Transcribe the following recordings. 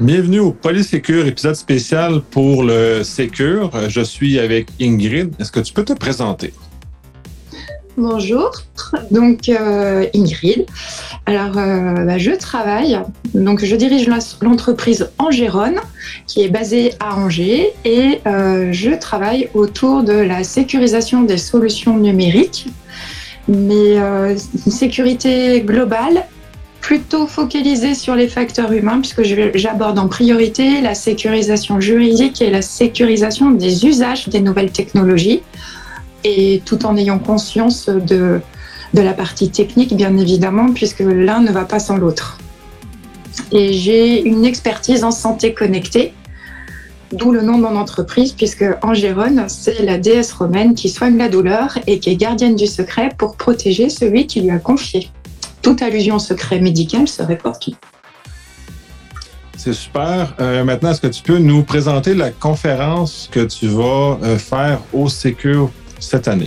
Bienvenue au Polysécure, épisode spécial pour le Sécure. Je suis avec Ingrid. Est-ce que tu peux te présenter? Bonjour, donc Ingrid. Alors, je travaille, donc je dirige l'entreprise Angérone, qui est basée à Angers, et je travaille autour de la sécurisation des solutions numériques, mais une sécurité globale, plutôt focalisée sur les facteurs humains, puisque j'aborde en priorité la sécurisation juridique et la sécurisation des usages des nouvelles technologies, et tout en ayant conscience de la partie technique, bien évidemment, puisque l'un ne va pas sans l'autre. Et j'ai une expertise en santé connectée, d'où le nom de mon entreprise, puisque Angérone, c'est la déesse romaine qui soigne la douleur et qui est gardienne du secret pour protéger celui qui lui a confié. Toute allusion au secret médical serait fortuite. C'est super. Maintenant, est-ce que tu peux nous présenter la conférence que tu vas faire au Sécure cette année?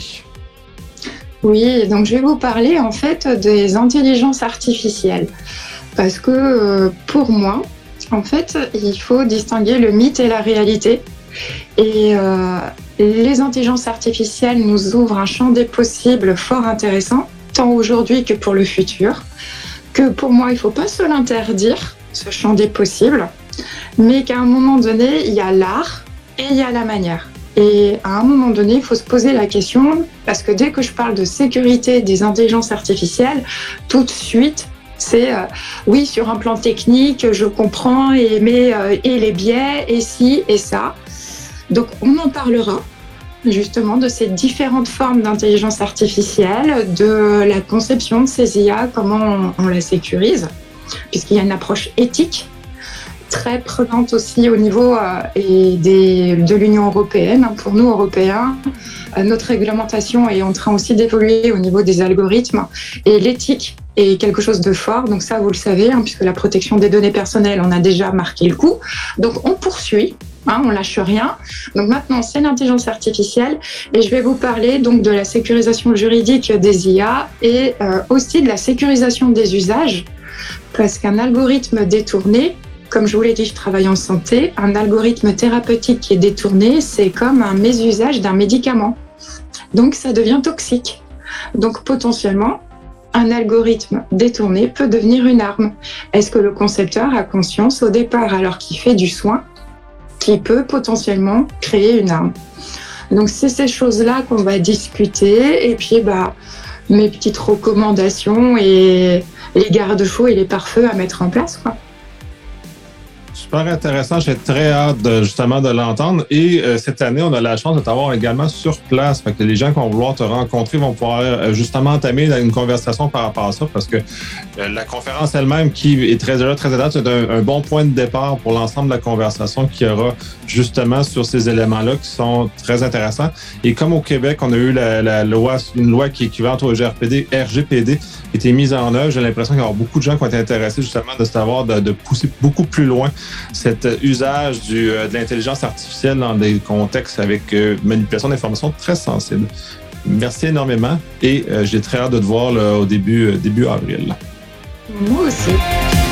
Oui, donc je vais vous parler en fait des intelligences artificielles. Parce que pour moi, en fait, il faut distinguer le mythe et la réalité. Et les intelligences artificielles nous ouvrent un champ des possibles fort intéressant, tant aujourd'hui que pour le futur. Que pour moi, il ne faut pas se l'interdire, ce champ des possibles, mais qu'à un moment donné, il y a l'art et il y a la manière. Et à un moment donné, il faut se poser la question, parce que dès que je parle de sécurité des intelligences artificielles, tout de suite, c'est oui, sur un plan technique, je comprends, et les biais, et ci, et ça. Donc, on en parlera, justement, de ces différentes formes d'intelligence artificielle, de la conception de ces IA, comment on la sécurise, puisqu'il y a une approche éthique, très prenante aussi au niveau de l'Union européenne. Pour nous, Européens, notre réglementation est en train aussi d'évoluer au niveau des algorithmes et l'éthique est quelque chose de fort. Donc ça, vous le savez, puisque la protection des données personnelles, on a déjà marqué le coup. Donc on poursuit, on lâche rien. Donc maintenant, c'est l'intelligence artificielle et je vais vous parler donc de la sécurisation juridique des IA et aussi de la sécurisation des usages, parce qu'un algorithme détourné, comme je vous l'ai dit, je travaille en santé. Un algorithme thérapeutique qui est détourné, c'est comme un mésusage d'un médicament. Donc, ça devient toxique. Donc, potentiellement, un algorithme détourné peut devenir une arme. Est-ce que le concepteur a conscience au départ, alors qu'il fait du soin, qu'il peut potentiellement créer une arme? Donc, c'est ces choses-là qu'on va discuter. Et puis, mes petites recommandations et les garde-fous et les pare-feux à mettre en place, quoi. Super intéressant, j'ai très hâte justement de l'entendre. Et cette année, on a la chance de t'avoir également sur place. Fait que les gens qui vont vouloir te rencontrer vont pouvoir justement entamer une conversation par rapport à ça, parce que la conférence elle-même, qui est très adaptée, c'est un bon point de départ pour l'ensemble de la conversation qu'il y aura justement sur ces éléments-là qui sont très intéressants. Et comme au Québec, on a eu une loi qui est équivalente au RGPD, qui a été mise en œuvre, j'ai l'impression qu'il y aura beaucoup de gens qui ont été intéressés justement de savoir de pousser beaucoup plus loin cet usage de l'intelligence artificielle dans des contextes avec manipulation d'informations très sensibles. Merci énormément et j'ai très hâte de te voir là, au début avril. Moi aussi.